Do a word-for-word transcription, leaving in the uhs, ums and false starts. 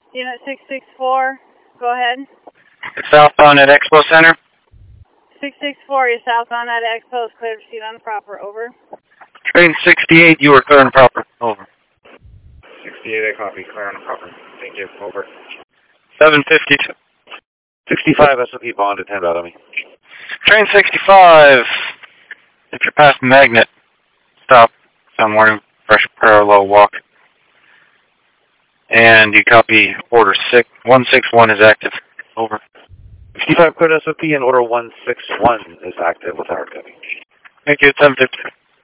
Unit six six four, go ahead. Southbound at Expo Center. six six four, you're southbound at Expo, is clear to proceed on proper, over. Train sixty-eight, you were clear and proper, over. sixty-eight, I copy, clear and proper. Thank you, over. seven fifty-two. sixty-five, S O P bond, attend out on me. Train sixty-five, if you're past Magnet, stop, sound warning, fresh parallel walk. And you copy order six, one six one is active, over. sixty-five, clear S O P, and order one six one is active with hard copy. Thank you, seven fifty.